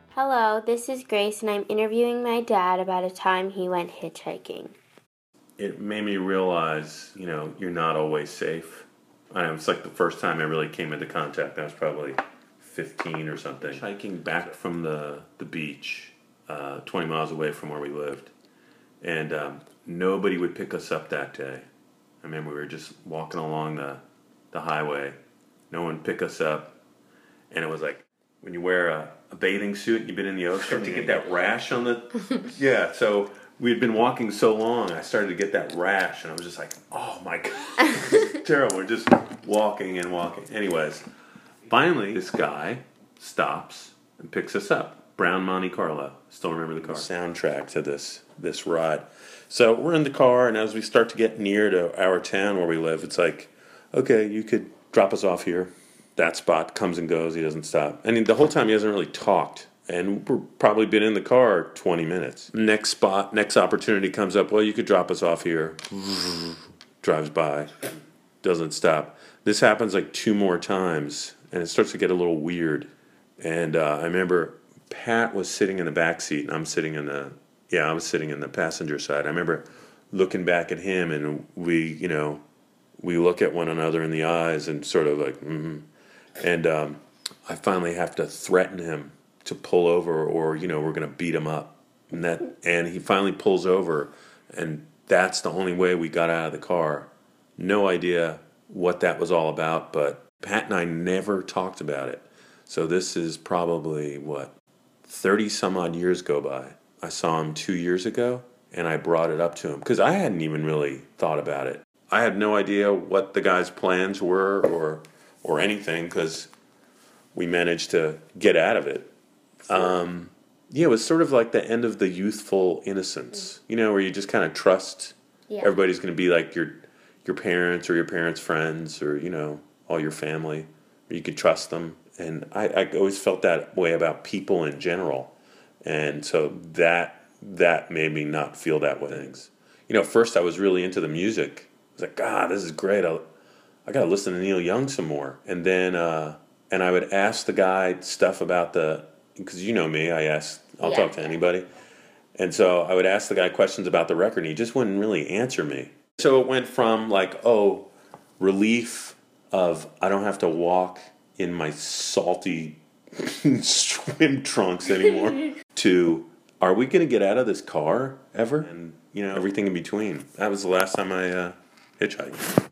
Hello, this is Grace, and I'm interviewing my dad about a time he went hitchhiking. It made me realize, you're not always safe. It's like the first time I really came into contact. I was probably 15 or something. Hiking back from the beach, 20 miles away from where we lived. And nobody would pick us up that day. I remember we were just walking along the highway. No one picked us up. And it was like when you wear a bathing suit and you've been in the ocean, to get that rash on the... Yeah, so we had been walking so long, I started to get that rash, and I was just like, oh my God, this is terrible. We're just walking and walking. Anyways, finally, this guy stops and picks us up. Brown Monte Carlo. Still remember the car. Soundtrack to this ride. So we're in the car, and as we start to get near to our town where we live, it's like, okay, you could drop us off here. That spot comes and goes. He doesn't stop. And the whole time he hasn't really talked. And we're probably been in the car 20 minutes. Next spot, next opportunity comes up. Well, you could drop us off here. Drives by. Doesn't stop. This happens like 2 more times. And it starts to get a little weird. And I remember Pat was sitting in the back seat. And I was sitting in the passenger side. I remember looking back at him. And we look at one another in the eyes and sort of like, And I finally have to threaten him to pull over, or we're going to beat him up. And he finally pulls over, and that's the only way we got out of the car. No idea what that was all about, but Pat and I never talked about it. So this is probably 30 some odd years go by. I saw him 2 years ago, and I brought it up to him because I hadn't even really thought about it. I had no idea what the guy's plans were or anything, because we managed to get out of it. It was sort of like the end of the youthful innocence, where you just kind of trust everybody's going to be like your parents or your parents' friends or, all your family. You could trust them. And I always felt that way about people in general. And so that made me not feel that way. First I was really into the music. I was like, God, this is great. I got to listen to Neil Young some more. And then, and I would ask the guy stuff about because you know me, I'll talk to anybody. And so I would ask the guy questions about the record, and he just wouldn't really answer me. So it went from relief of I don't have to walk in my salty swim trunks anymore, to are we going to get out of this car ever? And, everything in between. That was the last time I hitchhiked.